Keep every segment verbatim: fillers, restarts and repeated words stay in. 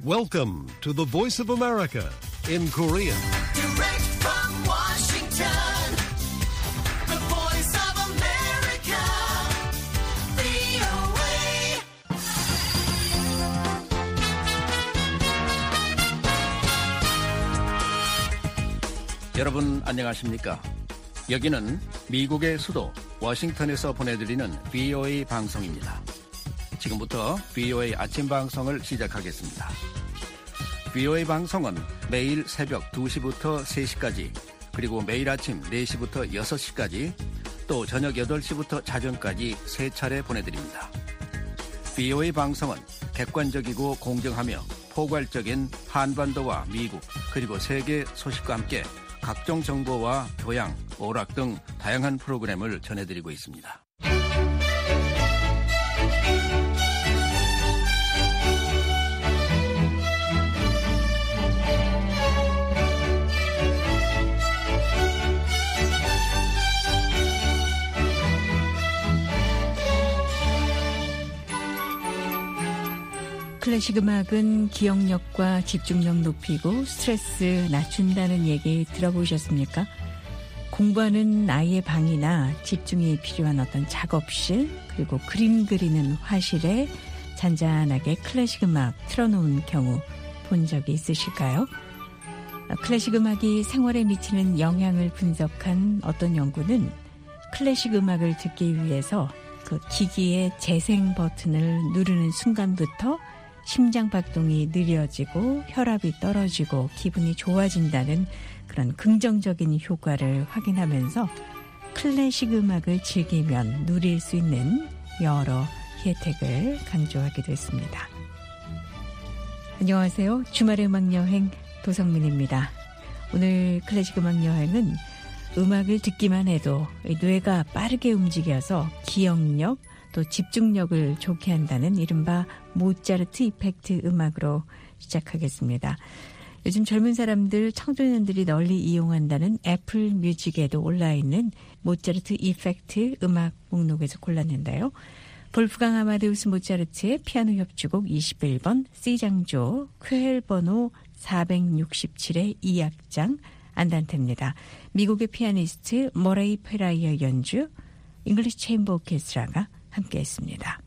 Welcome to the Voice of America in Korean. Direct from Washington, the Voice of America, 브이오에이. 여러분 안녕하십니까? 여기는 미국의 수도 워싱턴에서 보내드리는 브이오에이 방송입니다. 지금부터 브이오에이 아침 방송을 시작하겠습니다. 브이오에이 방송은 매일 새벽 두 시부터 세 시까지, 그리고 매일 아침 네 시부터 여섯 시까지, 또 저녁 여덟 시부터 자정까지 세 차례 보내드립니다. 브이오에이 방송은 객관적이고 공정하며 포괄적인 한반도와 미국 그리고 세계 소식과 함께 각종 정보와 교양, 오락 등 다양한 프로그램을 전해드리고 있습니다. 클래식 음악은 기억력과 집중력 높이고 스트레스 낮춘다는 얘기 들어보셨습니까? 공부하는 아이의 방이나 집중이 필요한 어떤 작업실, 그리고 그림 그리는 화실에 잔잔하게 클래식 음악 틀어놓은 경우 본 적이 있으실까요? 클래식 음악이 생활에 미치는 영향을 분석한 어떤 연구는 클래식 음악을 듣기 위해서 그 기기의 재생 버튼을 누르는 순간부터 심장 박동이 느려지고 혈압이 떨어지고 기분이 좋아진다는 그런 긍정적인 효과를 확인하면서 클래식 음악을 즐기면 누릴 수 있는 여러 혜택을 강조하기도 했습니다. 안녕하세요. 주말의 음악여행 도성민입니다. 오늘 클래식 음악여행은 음악을 듣기만 해도 뇌가 빠르게 움직여서 기억력, 또 집중력을 좋게 한다는 이른바 모차르트 이펙트 음악으로 시작하겠습니다. 요즘 젊은 사람들, 청소년들이 널리 이용한다는 애플 뮤직에도 올라있는 모차르트 이펙트 음악 목록에서 골랐는데요. 볼프강 아마데우스 모차르트의 피아노 협주곡 이십일 번 C장조 쾌헬 번호 사백육십칠의 이 악장 안단테입니다. 미국의 피아니스트 머레이 페라이어 연주, 잉글리시 체인버 오케스트라가 함께했습니다.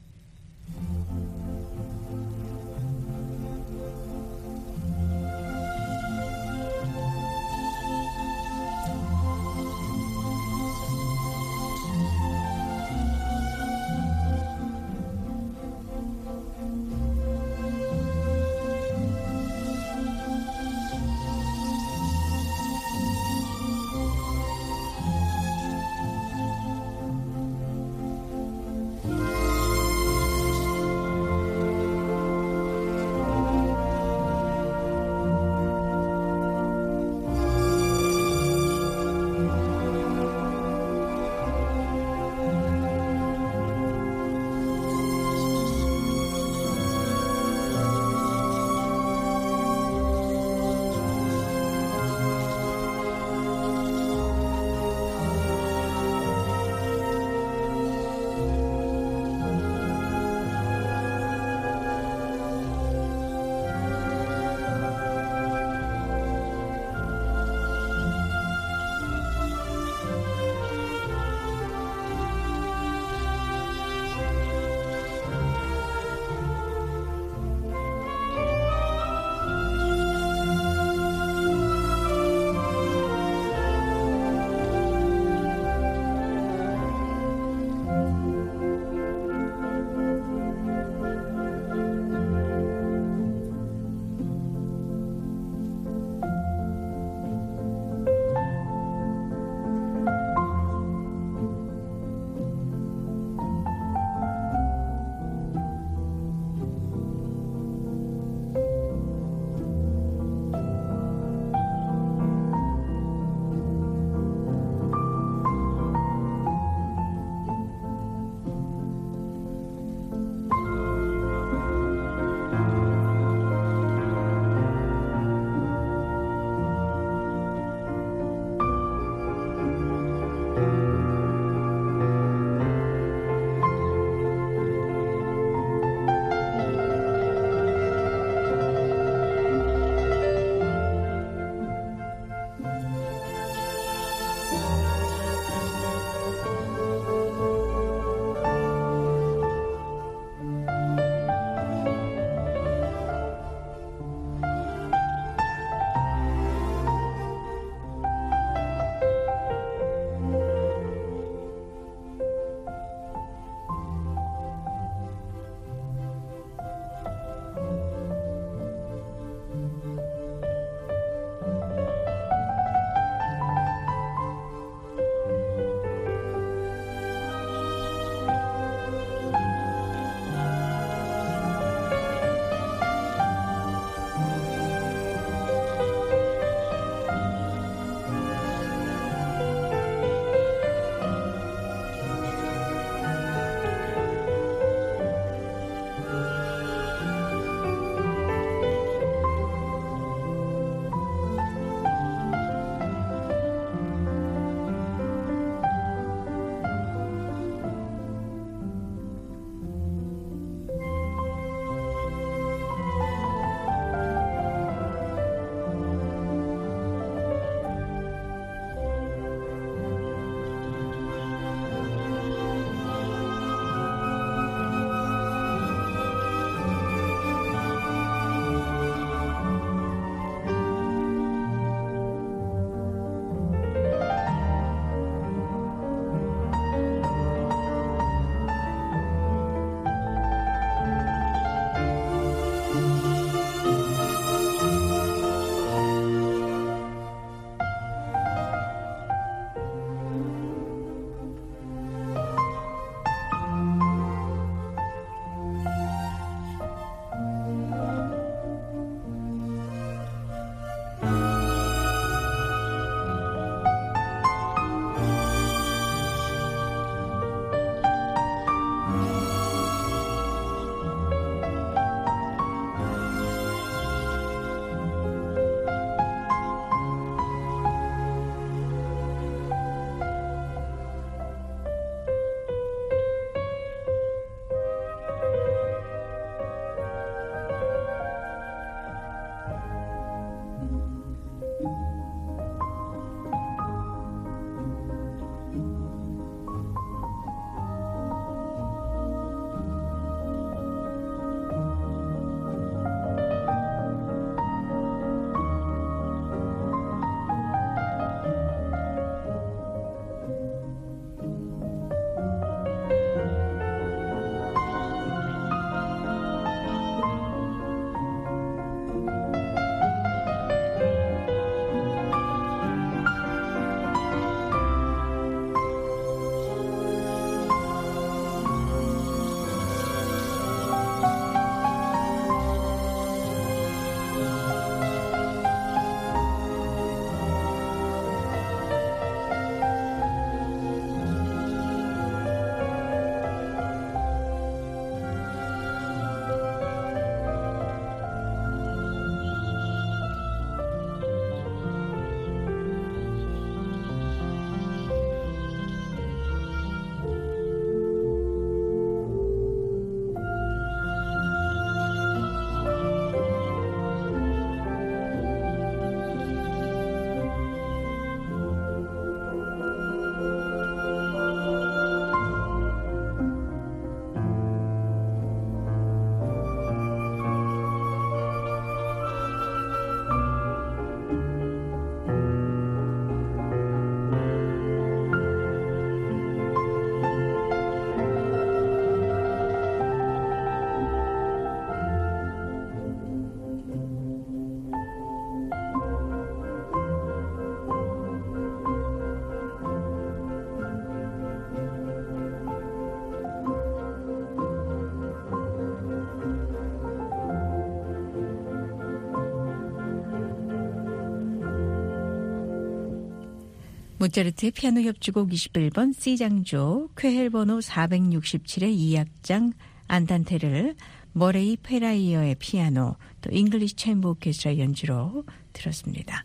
모차르트의 피아노 협주곡 이십일 번 C장조 쾌헬 번호 사백육십칠의 이 악장 안단테를 머레이 페라이어의 피아노 또 잉글리시 챔버 오케스트라 연주로 들었습니다.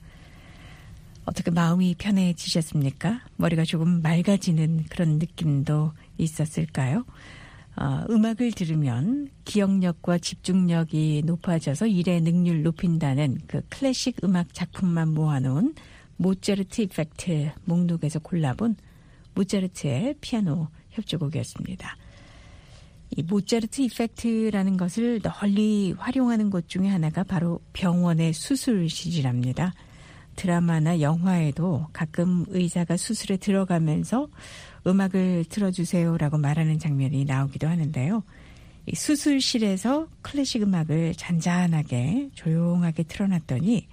어떻게 마음이 편해지셨습니까? 머리가 조금 맑아지는 그런 느낌도 있었을까요? 어, 음악을 들으면 기억력과 집중력이 높아져서 일의 능률 높인다는 그 클래식 음악 작품만 모아놓은 모차르트 이펙트 목록에서 골라본 모차르트의 피아노 협주곡이었습니다. 이 모차르트 이펙트라는 것을 널리 활용하는 것 중에 하나가 바로 병원의 수술실이랍니다. 드라마나 영화에도 가끔 의사가 수술에 들어가면서 음악을 틀어주세요라고 말하는 장면이 나오기도 하는데요. 이 수술실에서 클래식 음악을 잔잔하게 조용하게 틀어놨더니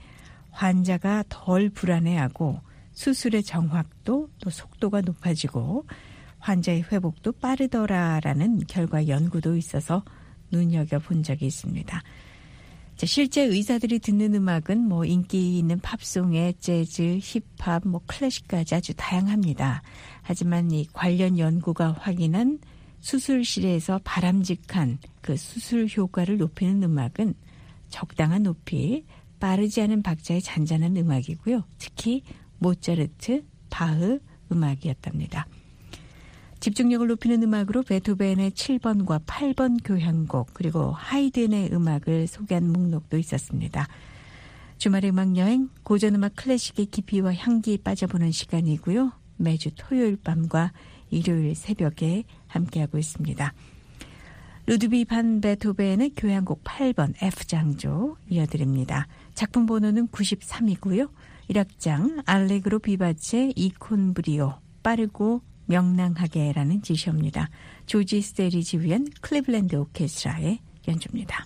환자가 덜 불안해하고 수술의 정확도 또 속도가 높아지고 환자의 회복도 빠르더라라는 결과 연구도 있어서 눈여겨본 적이 있습니다. 자, 실제 의사들이 듣는 음악은 뭐 인기 있는 팝송에 재즈, 힙합, 뭐 클래식까지 아주 다양합니다. 하지만 이 관련 연구가 확인한 수술실에서 바람직한 그 수술 효과를 높이는 음악은 적당한 높이, 빠르지 않은 박자의 잔잔한 음악이고요. 특히 모차르트, 바흐 음악이었답니다. 집중력을 높이는 음악으로 베토벤의 칠 번과 팔 번 교향곡 그리고 하이든의 음악을 소개한 목록도 있었습니다. 주말의 음악여행 고전음악 클래식의 깊이와 향기에 빠져보는 시간이고요. 매주 토요일 밤과 일요일 새벽에 함께하고 있습니다. 루드비 반 베토벤의 교향곡 팔 번 F장조 이어드립니다. 작품 번호는 구십삼이고요. 일 악장 알레그로 비바체 이콘브리오 빠르고 명랑하게라는 지시입니다. 조지 스테리 지휘한 클리블랜드 오케스트라의 연주입니다.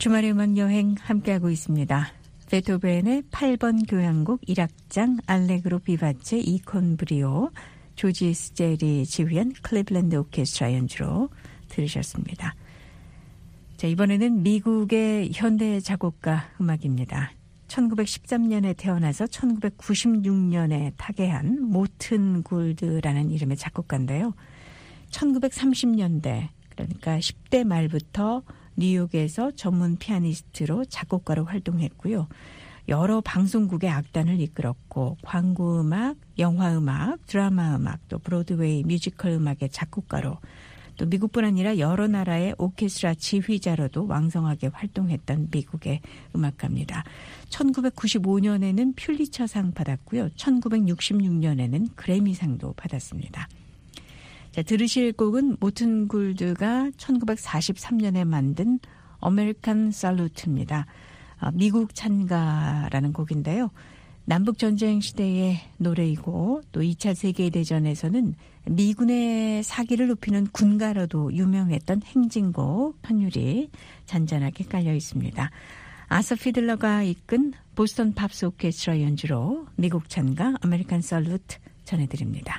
주말의 음악 여행 함께하고 있습니다. 베토벤의 팔 번 교향곡 일 악장 알레그로 비바체 이콘브리오 조지 스젤이 지휘한 클리블랜드 오케스트라 연주로 들으셨습니다. 자, 이번에는 미국의 현대 작곡가 음악입니다. 천구백십삼 년에 태어나서 천구백구십육 년에 타계한 모튼 굴드라는 이름의 작곡가인데요. 천구백삼십 년대 그러니까 십 대 말부터 뉴욕에서 전문 피아니스트로 작곡가로 활동했고요. 여러 방송국의 악단을 이끌었고 광고음악, 영화음악, 드라마음악, 또 브로드웨이 뮤지컬 음악의 작곡가로 또 미국뿐 아니라 여러 나라의 오케스트라 지휘자로도 왕성하게 활동했던 미국의 음악가입니다. 천구백구십오 년에는 퓰리처상 받았고요. 천구백육십육 년에는 그래미상도 받았습니다. 자, 들으실 곡은 모튼 굴드가 천구백사십삼 년에 만든 아메리칸 살루트입니다. 아, 미국 찬가라는 곡인데요. 남북전쟁 시대의 노래이고 또 이 차 세계대전에서는 미군의 사기를 높이는 군가로도 유명했던 행진곡 선율이 잔잔하게 깔려 있습니다. 아서 피들러가 이끈 보스턴 팝스 오케스트라 연주로 미국 찬가 아메리칸 살루트 전해드립니다.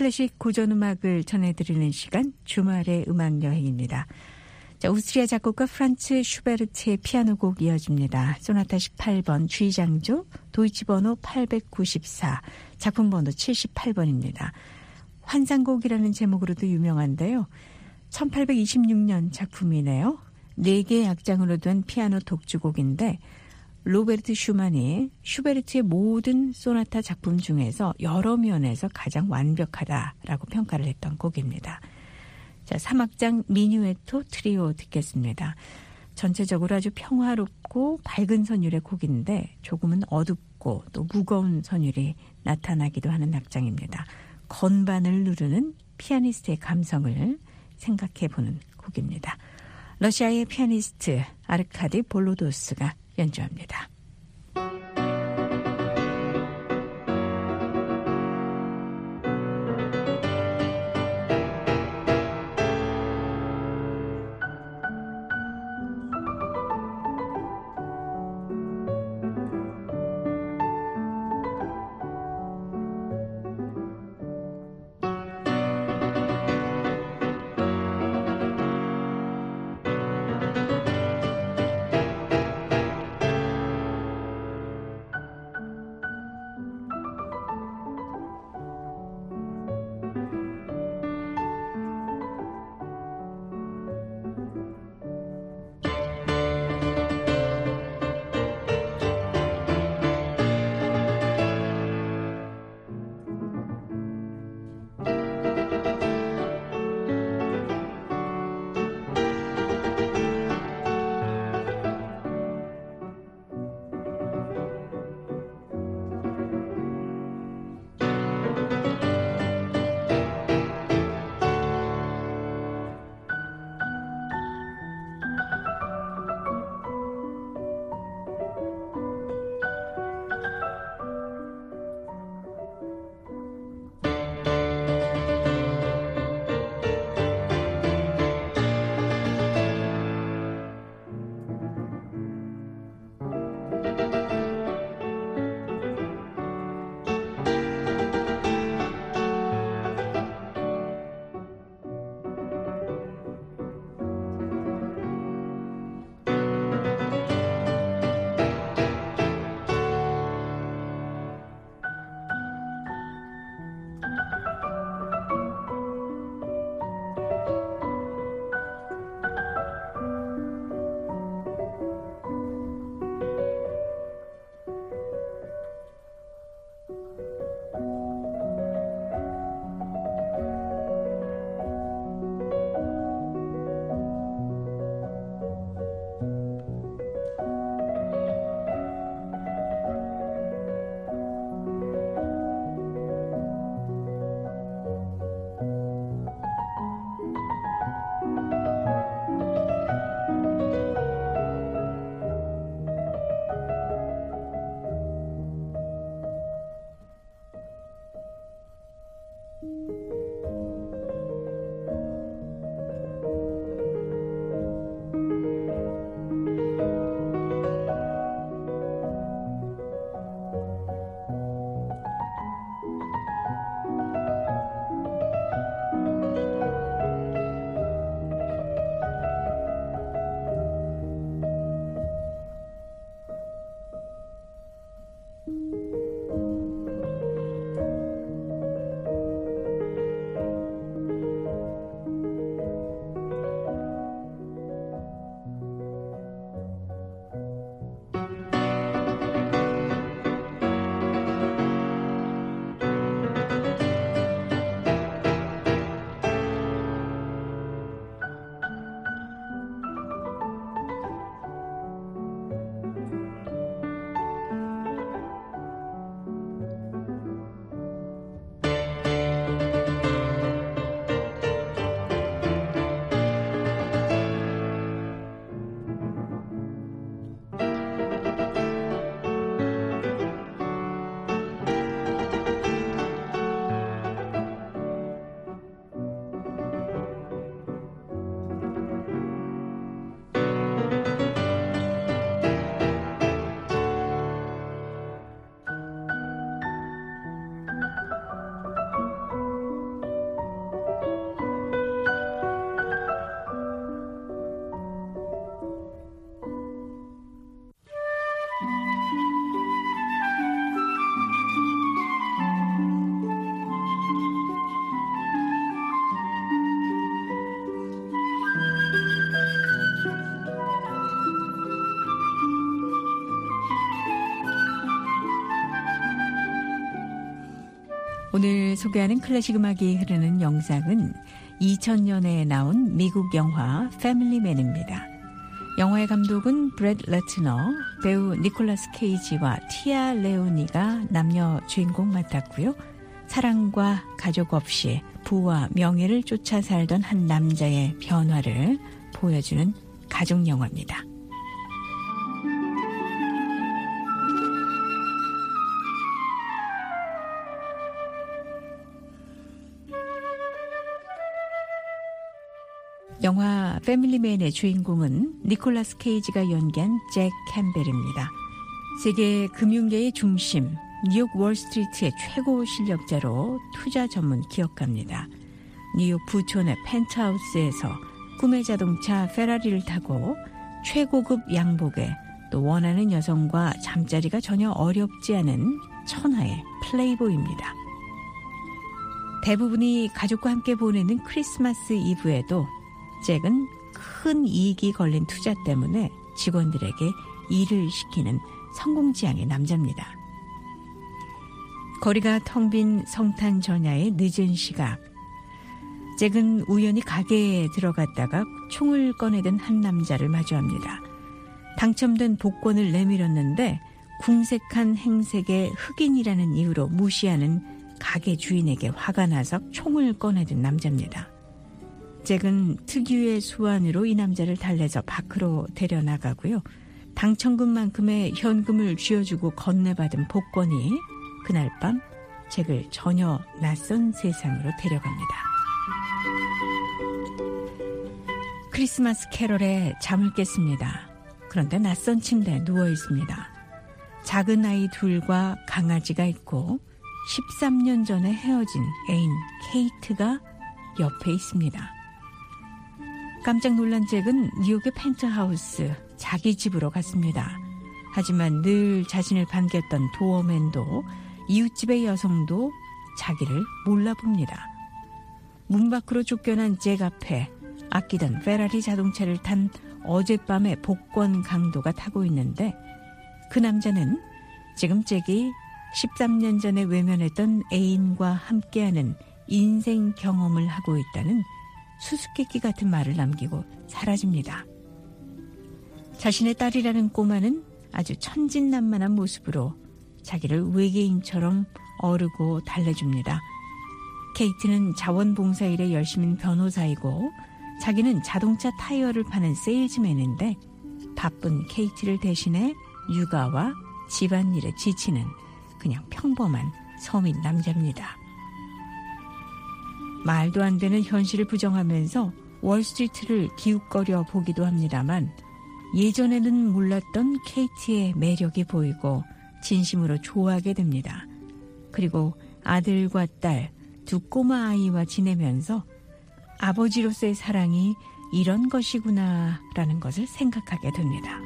클래식 고전음악을 전해드리는 시간 주말의 음악여행입니다. 자, 오스트리아 작곡가 프란츠 슈베르트의 피아노곡 이어집니다. 소나타 십팔 번 G장조 도이치 번호 팔백구십사 작품 번호 칠십팔 번입니다. 환상곡이라는 제목으로도 유명한데요. 천팔백이십육 년 작품이네요. 네 개의 악장으로 된 피아노 독주곡인데 로베르트 슈만이 슈베르트의 모든 소나타 작품 중에서 여러 면에서 가장 완벽하다라고 평가를 했던 곡입니다. 자, 삼 악장 미뉴에토 트리오 듣겠습니다. 전체적으로 아주 평화롭고 밝은 선율의 곡인데 조금은 어둡고 또 무거운 선율이 나타나기도 하는 악장입니다. 건반을 누르는 피아니스트의 감성을 생각해보는 곡입니다. 러시아의 피아니스트 아르카디 볼로도스가 연주합니다. 오늘 소개하는 클래식 음악이 흐르는 영상은 이천 년에 나온 미국 영화 패밀리맨입니다. 영화의 감독은 브렛 레트너, 배우 니콜라스 케이지와 티아 레오니가 남녀 주인공 맡았고요. 사랑과 가족 없이 부와 명예를 쫓아 살던 한 남자의 변화를 보여주는 가족 영화입니다. 영화 패밀리맨의 주인공은 니콜라스 케이지가 연기한 잭 캠벨입니다. 세계 금융계의 중심, 뉴욕 월스트리트의 최고 실력자로 투자 전문 기업가입니다. 뉴욕 부촌의 펜트하우스에서 꿈의 자동차 페라리를 타고 최고급 양복에 또 원하는 여성과 잠자리가 전혀 어렵지 않은 천하의 플레이보이입니다. 대부분이 가족과 함께 보내는 크리스마스 이브에도 잭은 큰 이익이 걸린 투자 때문에 직원들에게 일을 시키는 성공지향의 남자입니다. 거리가 텅 빈 성탄 전야의 늦은 시각, 잭은 우연히 가게에 들어갔다가 총을 꺼내든 한 남자를 마주합니다. 당첨된 복권을 내밀었는데 궁색한 행색의 흑인이라는 이유로 무시하는 가게 주인에게 화가 나서 총을 꺼내든 남자입니다. 잭은 특유의 수완으로 이 남자를 달래서 밖으로 데려나가고요. 당첨금만큼의 현금을 쥐어주고 건네받은 복권이 그날 밤 잭을 전혀 낯선 세상으로 데려갑니다. 크리스마스 캐럴에 잠을 깼습니다. 그런데 낯선 침대에 누워 있습니다. 작은 아이 둘과 강아지가 있고 십삼 년 전에 헤어진 애인 케이트가 옆에 있습니다. 깜짝 놀란 잭은 뉴욕의 펜트하우스, 자기 집으로 갔습니다. 하지만 늘 자신을 반겼던 도어맨도 이웃집의 여성도 자기를 몰라봅니다. 문 밖으로 쫓겨난 잭 앞에 아끼던 페라리 자동차를 탄 어젯밤의 복권 강도가 타고 있는데 그 남자는 지금 잭이 십삼 년 전에 외면했던 애인과 함께하는 인생 경험을 하고 있다는 수수께끼 같은 말을 남기고 사라집니다. 자신의 딸이라는 꼬마는 아주 천진난만한 모습으로 자기를 외계인처럼 어르고 달래줍니다. 케이트는 자원봉사일에 열심인 변호사이고 자기는 자동차 타이어를 파는 세일즈맨인데 바쁜 케이트를 대신해 육아와 집안일에 지치는 그냥 평범한 서민 남자입니다. 말도 안 되는 현실을 부정하면서 월스트리트를 기웃거려 보기도 합니다만 예전에는 몰랐던 케이트의 매력이 보이고 진심으로 좋아하게 됩니다. 그리고 아들과 딸, 두 꼬마 아이와 지내면서 아버지로서의 사랑이 이런 것이구나라는 것을 생각하게 됩니다.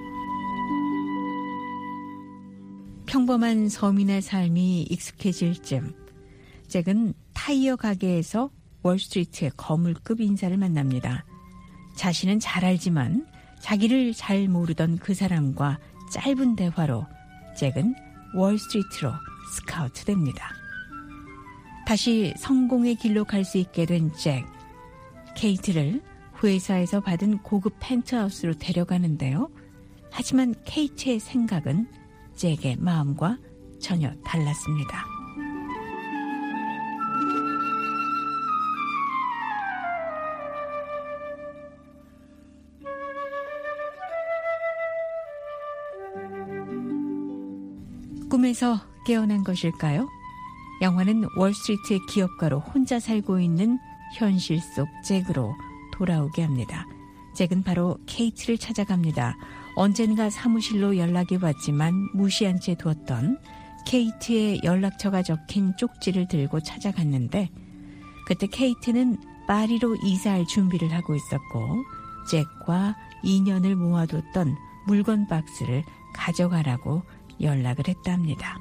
평범한 서민의 삶이 익숙해질 즈음 잭은 타이어 가게에서 월스트리트의 거물급 인사를 만납니다. 자신은 잘 알지만 자기를 잘 모르던 그 사람과 짧은 대화로 잭은 월스트리트로 스카우트됩니다. 다시 성공의 길로 갈 수 있게 된 잭. 케이트를 회사에서 받은 고급 펜트하우스로 데려가는데요. 하지만 케이트의 생각은 잭의 마음과 전혀 달랐습니다. 꿈에서 깨어난 것일까요? 영화는 월스트리트의 기업가로 혼자 살고 있는 현실 속 잭으로 돌아오게 합니다. 잭은 바로 케이트를 찾아갑니다. 언젠가 사무실로 연락이 왔지만 무시한 채 두었던 케이트의 연락처가 적힌 쪽지를 들고 찾아갔는데 그때 케이트는 파리로 이사할 준비를 하고 있었고 잭과 인연을 모아뒀던 물건 박스를 가져가라고 연락을 했다 합니다.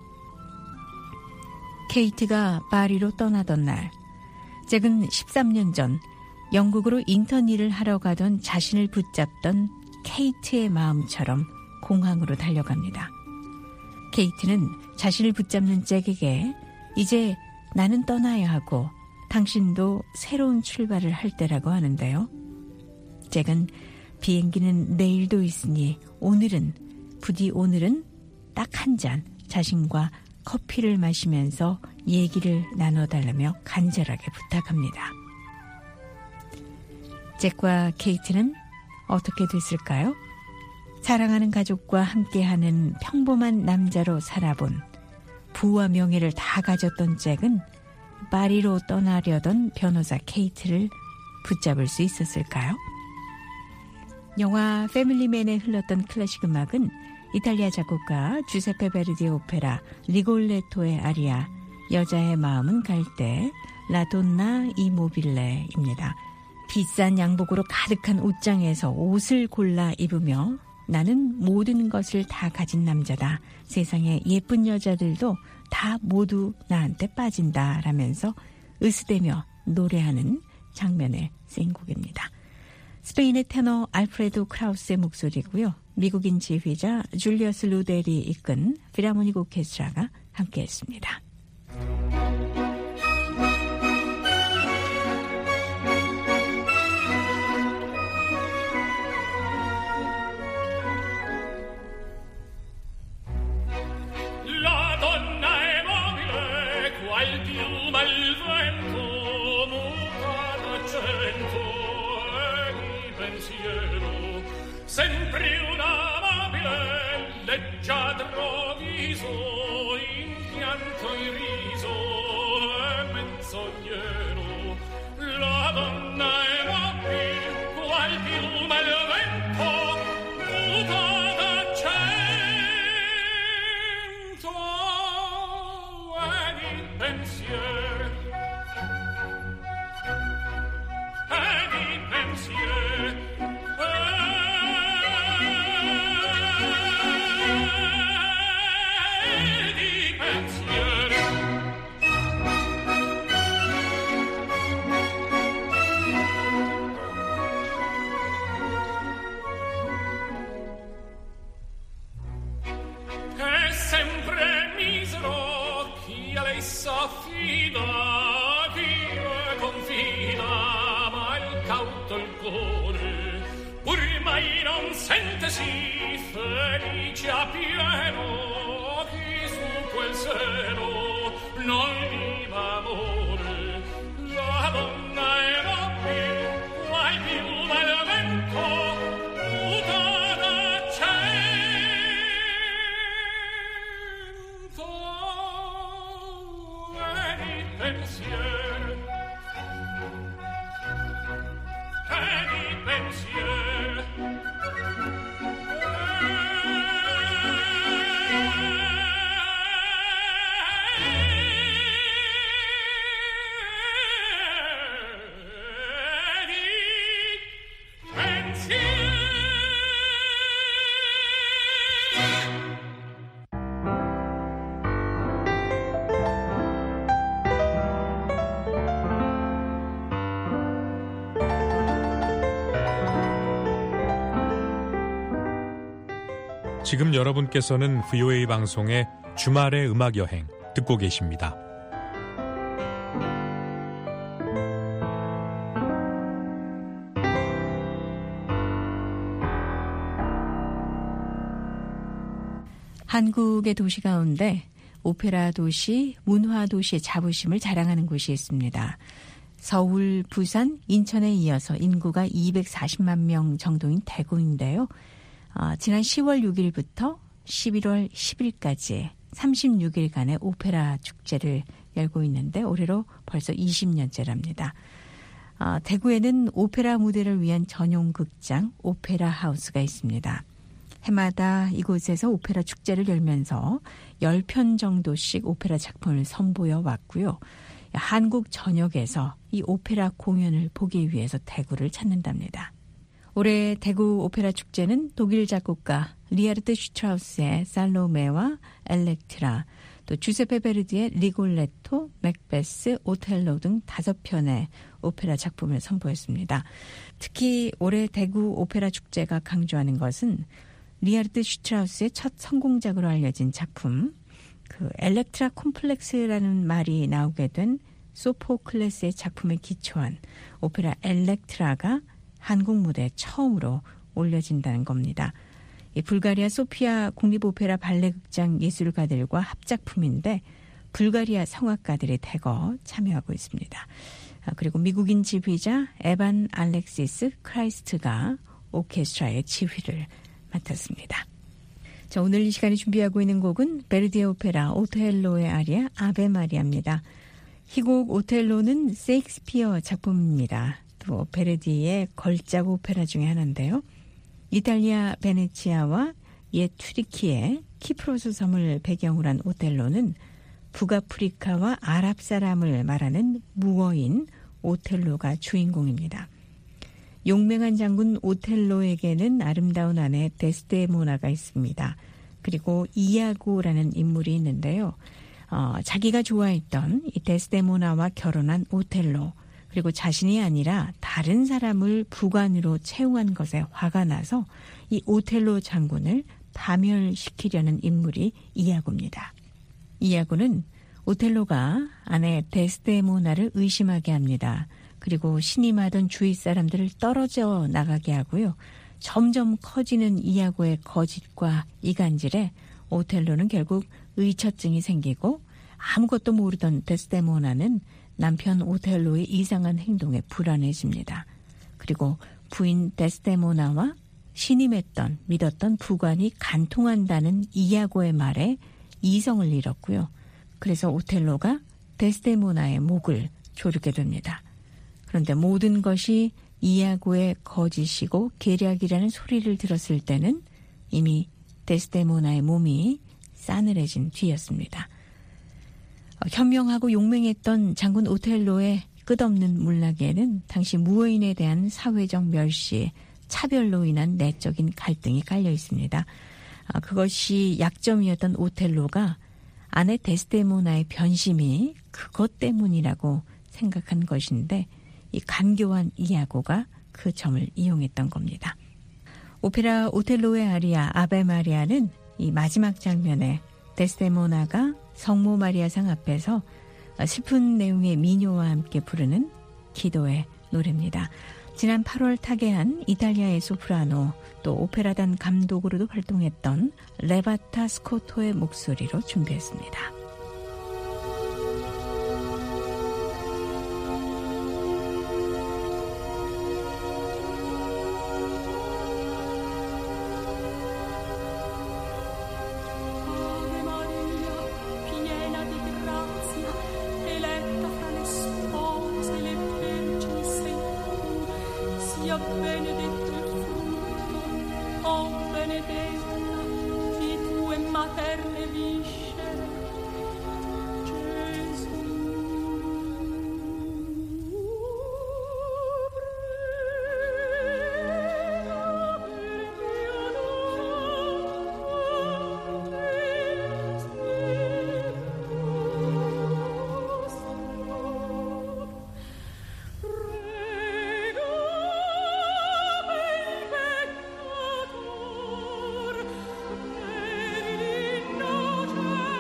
케이트가 파리로 떠나던 날 잭은 십삼 년 전 영국으로 인턴 일을 하러 가던 자신을 붙잡던 케이트의 마음처럼 공항으로 달려갑니다. 케이트는 자신을 붙잡는 잭에게 이제 나는 떠나야 하고 당신도 새로운 출발을 할 때라고 하는데요. 잭은 비행기는 내일도 있으니 오늘은, 부디 오늘은 딱 한 잔 자신과 커피를 마시면서 얘기를 나눠달라며 간절하게 부탁합니다. 잭과 케이트는 어떻게 됐을까요? 사랑하는 가족과 함께하는 평범한 남자로 살아본, 부와 명예를 다 가졌던 잭은 파리로 떠나려던 변호사 케이트를 붙잡을 수 있었을까요? 영화 패밀리맨에 흘렀던 클래식 음악은 이탈리아 작곡가 주세페 베르디의 오페라 리골레토의 아리아 여자의 마음은 갈대 라돈나 이모빌레입니다. 비싼 양복으로 가득한 옷장에서 옷을 골라 입으며 나는 모든 것을 다 가진 남자다. 세상의 예쁜 여자들도 다 모두 나한테 빠진다 라면서 으스대며 노래하는 장면에 쓰인 곡입니다. 스페인의 테너 알프레도 크라우스의 목소리고요. 미국인 지휘자 줄리어스 루델이 이끈 필하모닉 오케스트라가 함께했습니다. Sempre un amabile leggiadro viso, in pianto in riso e menzognero. La donna è mobile, qual piuma al vento, muta d'accento e di pensier. E di pensier. S'affida, chi le confida, ma il cauto il cuore, pur mai non sentesi felice a pieno, chi su quel seno non viva amore. La donna è mobile, qual piuma al vento, muta d'accento. Pensier, e di pensier, e di pensier. 지금 여러분께서는 브이오에이 방송의 주말의 음악여행 듣고 계십니다. 한국의 도시 가운데 오페라 도시, 문화 도시의 자부심을 자랑하는 곳이 있습니다. 서울, 부산, 인천에 이어서 인구가 이백사십만 명 정도인 대구인데요. 어, 지난 시월 육일부터 십일월 십일까지 삼십육 일간의 오페라 축제를 열고 있는데 올해로 벌써 이십 년째랍니다. 어, 대구에는 오페라 무대를 위한 전용 극장 오페라 하우스가 있습니다. 해마다 이곳에서 오페라 축제를 열면서 십 편 정도씩 오페라 작품을 선보여 왔고요. 한국 전역에서 이 오페라 공연을 보기 위해서 대구를 찾는답니다. 올해 대구 오페라 축제는 독일 작곡가 리하르트 슈트라우스의 살로메와 엘렉트라, 또 주세페 베르디의 리골레토, 맥베스, 오텔로 등 다섯 편의 오페라 작품을 선보였습니다. 특히 올해 대구 오페라 축제가 강조하는 것은 리하르트 슈트라우스의 첫 성공작으로 알려진 작품, 그 엘렉트라 콤플렉스라는 말이 나오게 된 소포클레스의 작품에 기초한 오페라 엘렉트라가 한국 무대에 처음으로 올려진다는 겁니다. 이 불가리아 소피아 국립오페라 발레극장 예술가들과 합작품인데 불가리아 성악가들이 대거 참여하고 있습니다. 그리고 미국인 지휘자 에반 알렉시스 크라이스트가 오케스트라의 지휘를 맡았습니다. 자, 오늘 이 시간에 준비하고 있는 곡은 베르디의 오페라 오텔로의 아리아 아베 마리아입니다. 이 곡 오텔로는 세익스피어 작품입니다. 또 베르디의 걸작 오페라 중에 하나인데요. 이탈리아 베네치아와 옛 튀르키예 키프로스 섬을 배경으로 한 오텔로는 북아프리카와 아랍 사람을 말하는 무어인 오텔로가 주인공입니다. 용맹한 장군 오텔로에게는 아름다운 아내 데스데모나가 있습니다. 그리고 이아고라는 인물이 있는데요. 어, 자기가 좋아했던 이 데스데모나와 결혼한 오텔로, 그리고 자신이 아니라 다른 사람을 부관으로 채용한 것에 화가 나서 이 오텔로 장군을 파멸시키려는 인물이 이아고입니다. 이아고는 오텔로가 아내 데스데모나를 의심하게 합니다. 그리고 신임하던 주위 사람들을 떨어져 나가게 하고요. 점점 커지는 이아고의 거짓과 이간질에 오텔로는 결국 의처증이 생기고 아무것도 모르던 데스데모나는 남편 오텔로의 이상한 행동에 불안해집니다. 그리고 부인 데스데모나와 신임했던 믿었던 부관이 간통한다는 이아고의 말에 이성을 잃었고요. 그래서 오텔로가 데스데모나의 목을 조르게 됩니다. 그런데 모든 것이 이아고의 거짓이고 계략이라는 소리를 들었을 때는 이미 데스데모나의 몸이 싸늘해진 뒤였습니다. 현명하고 용맹했던 장군 오텔로의 끝없는 문락에는 당시 무어인에 대한 사회적 멸시, 차별로 인한 내적인 갈등이 깔려 있습니다. 그것이 약점이었던 오텔로가 아내 데스데모나의 변심이 그것 때문이라고 생각한 것인데 이 간교한 이아고가 그 점을 이용했던 겁니다. 오페라 오텔로의 아리아 아베 마리아는 이 마지막 장면에 데스데모나가 성모 마리아상 앞에서 슬픈 내용의 미녀와 함께 부르는 기도의 노래입니다. 지난 팔월 타계한 이탈리아의 소프라노 또 오페라단 감독으로도 활동했던 레바타 스코토의 목소리로 준비했습니다. Ave Maria, piena di grazia, eletta fra le spose, le vergini sei tu, sia benedetto il frutto, oh benedetta, di tue materne viscere, Gesù. Innocente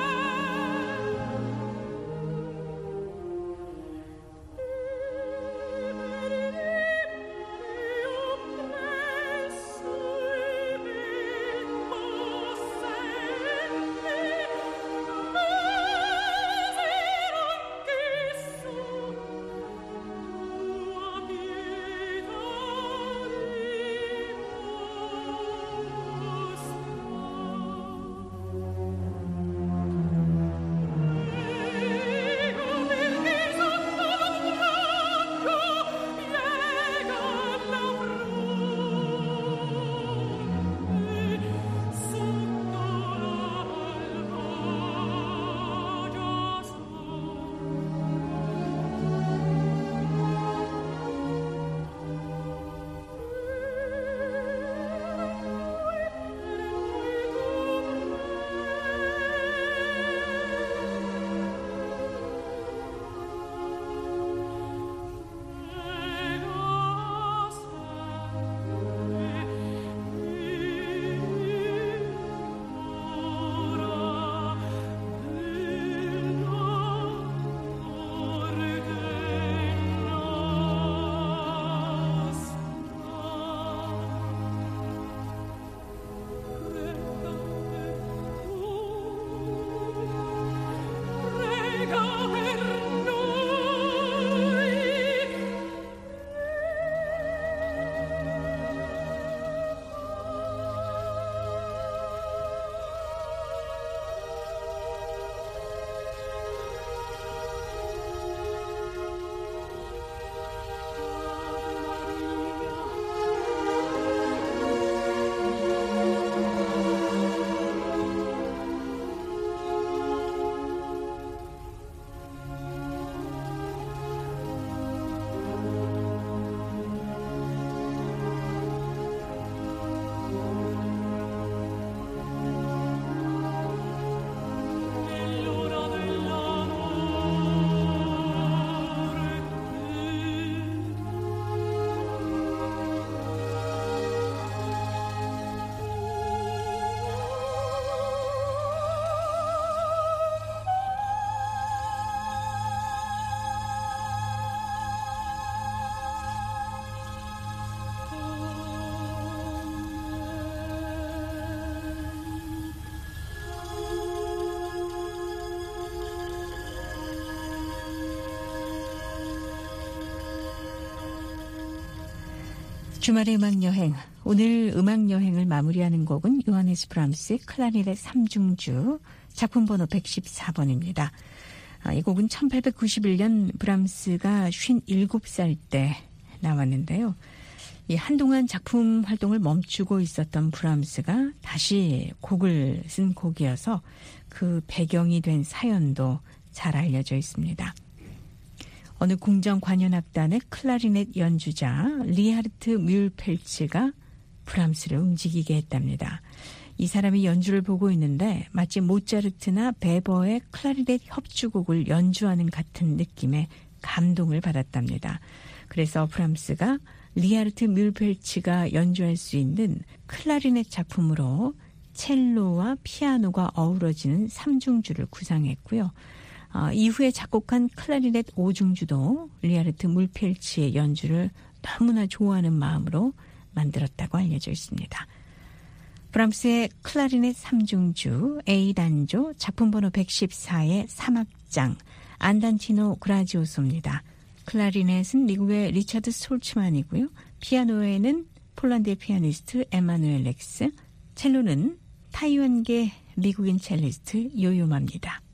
주말의 음악여행. 오늘 음악여행을 마무리하는 곡은 요하네스 브람스의 클라리넷 삼중주 작품 번호 백십사 번입니다. 아, 이 곡은 천팔백구십일 년 브람스가 쉰일곱 살 때 나왔는데요. 이 한동안 작품 활동을 멈추고 있었던 브람스가 다시 곡을 쓴 곡이어서 그 배경이 된 사연도 잘 알려져 있습니다. 어느 궁정 관현악단의 클라리넷 연주자 리하르트 뮬펠츠가 브람스를 움직이게 했답니다. 이 사람이 연주를 보고 있는데 마치 모차르트나 베버의 클라리넷 협주곡을 연주하는 같은 느낌에 감동을 받았답니다. 그래서 브람스가 리하르트 뮬펠츠가 연주할 수 있는 클라리넷 작품으로 첼로와 피아노가 어우러지는 삼중주를 구상했고요. 어, 이후에 작곡한 클라리넷 오중주도 리하르트 뮬펠츠의 연주를 너무나 좋아하는 마음으로 만들었다고 알려져 있습니다. 브람스의 클라리넷 삼중주 A단조 작품 번호 백십사의 삼 악장 안단티노 그라지오소입니다. 클라리넷은 미국의 리차드 솔츠만이고요. 피아노에는 폴란드의 피아니스트 에마누엘 렉스, 첼로는 타이완계 미국인 첼리스트 요요마입니다.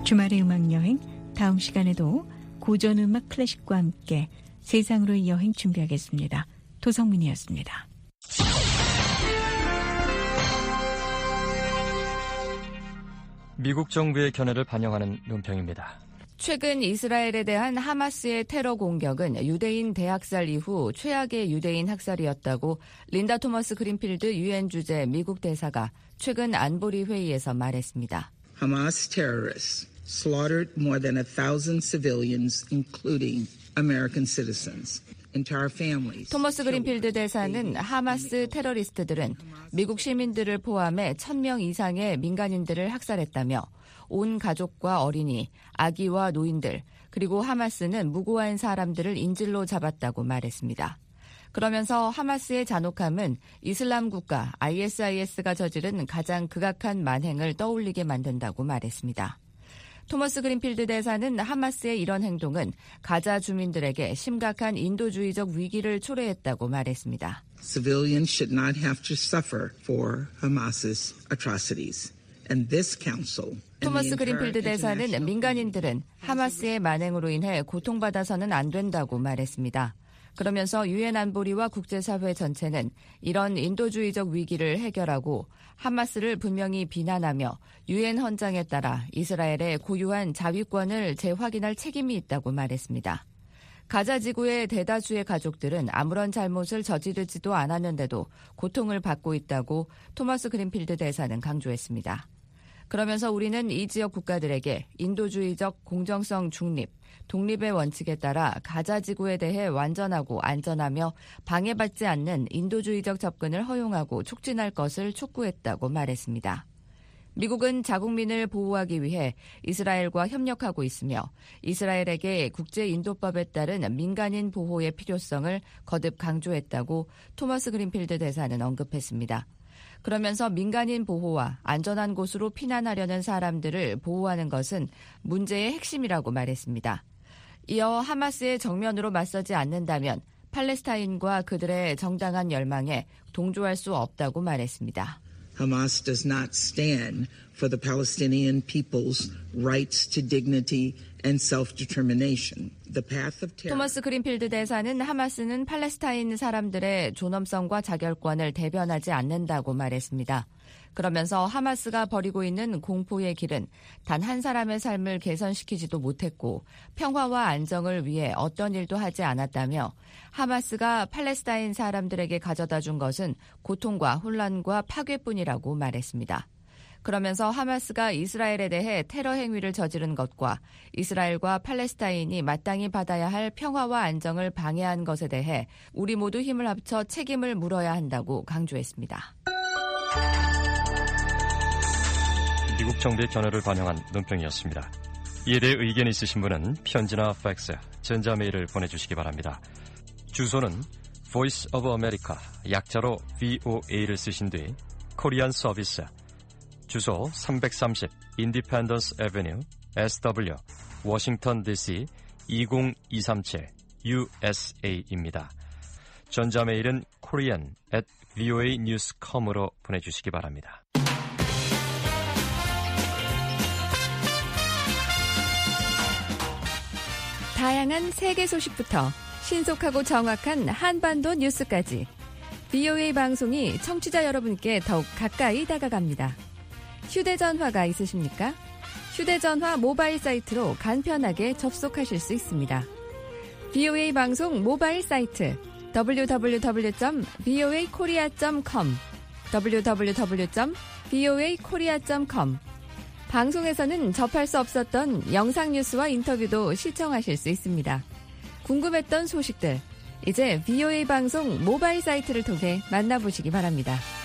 주말의 음악여행, 다음 시간에도 고전음악 클래식과 함께 세상으로의 여행 준비하겠습니다. 도성민이었습니다. 미국 정부의 견해를 반영하는 논평입니다. 최근 이스라엘에 대한 하마스의 테러 공격은 유대인 대학살 이후 최악의 유대인 학살이었다고 린다 토머스 그린필드 유엔 주재 미국 대사가 최근 안보리 회의에서 말했습니다. Hamas terrorists slaughtered more than a thousand civilians, including American citizens. 토머스 그린필드 대사는 하마스 테러리스트들은 미국 시민들을 포함해 천 명 이상의 민간인들을 학살했다며 온 가족과 어린이, 아기와 노인들, 그리고 하마스는 무고한 사람들을 인질로 잡았다고 말했습니다. 그러면서 하마스의 잔혹함은 이슬람 국가 아이에스아이에스가 저지른 가장 극악한 만행을 떠올리게 만든다고 말했습니다. 토머스 그린필드 대사는 하마스의 이런 행동은 가자 주민들에게 심각한 인도주의적 위기를 초래했다고 말했습니다. Civilians should not have to suffer for Hamas's atrocities. And this council 토머스 그린필드 대사는 민간인들은 하마스의 만행으로 인해 고통받아서는 안 된다고 말했습니다. 그러면서 유엔 안보리와 국제사회 전체는 이런 인도주의적 위기를 해결하고 하마스를 분명히 비난하며 유엔 헌장에 따라 이스라엘의 고유한 자위권을 재확인할 책임이 있다고 말했습니다. 가자 지구의 대다수의 가족들은 아무런 잘못을 저지르지도 않았는데도 고통을 받고 있다고 토머스 그린필드 대사는 강조했습니다. 그러면서 우리는 이 지역 국가들에게 인도주의적 공정성 중립, 독립의 원칙에 따라 가자 지구에 대해 완전하고 안전하며 방해받지 않는 인도주의적 접근을 허용하고 촉진할 것을 촉구했다고 말했습니다. 미국은 자국민을 보호하기 위해 이스라엘과 협력하고 있으며 이스라엘에게 국제인도법에 따른 민간인 보호의 필요성을 거듭 강조했다고 토머스 그린필드 대사는 언급했습니다. 그러면서 민간인 보호와 안전한 곳으로 피난하려는 사람들을 보호하는 것은 문제의 핵심이라고 말했습니다. 이어 하마스의 정면으로 맞서지 않는다면 팔레스타인과 그들의 정당한 열망에 동조할 수 없다고 말했습니다. Hamas does not stand for the Palestinian people's rights to dignity and self-determination. The path of terror. 토머스 그린필드 대사는 하마스는 팔레스타인 사람들의 존엄성과 자결권을 대변하지 않는다고 말했습니다. 그러면서 하마스가 벌이고 있는 공포의 길은 단 한 사람의 삶을 개선시키지도 못했고 평화와 안정을 위해 어떤 일도 하지 않았다며 하마스가 팔레스타인 사람들에게 가져다 준 것은 고통과 혼란과 파괴뿐이라고 말했습니다. 그러면서 하마스가 이스라엘에 대해 테러 행위를 저지른 것과 이스라엘과 팔레스타인이 마땅히 받아야 할 평화와 안정을 방해한 것에 대해 우리 모두 힘을 합쳐 책임을 물어야 한다고 강조했습니다. 미국 정부의 견해를 반영한 논평이었습니다. 이에 대해 의견이 있으신 분은 편지나 팩스, 전자메일을 보내주시기 바랍니다. 주소는 Voice of America, 약자로 브이오에이를 쓰신 뒤 코리안 서비스, 주소 삼백삼십 Independence Avenue, 에스더블유, 워싱턴 디씨 이공이삼칠 유에스에이입니다. 전자메일은 korean at voa news dot com으로 보내주시기 바랍니다. 다양한 세계 소식부터 신속하고 정확한 한반도 뉴스까지 브이오에이 방송이 청취자 여러분께 더욱 가까이 다가갑니다. 휴대전화가 있으십니까? 휴대전화 모바일 사이트로 간편하게 접속하실 수 있습니다. 브이오에이 방송 모바일 사이트 더블유 더블유 더블유 점 브이오에이 코리아 점 컴 더블유 더블유 더블유 점 브이오에이 코리아 점 컴 방송에서는 접할 수 없었던 영상 뉴스와 인터뷰도 시청하실 수 있습니다. 궁금했던 소식들, 이제 브이오에이 방송 모바일 사이트를 통해 만나보시기 바랍니다.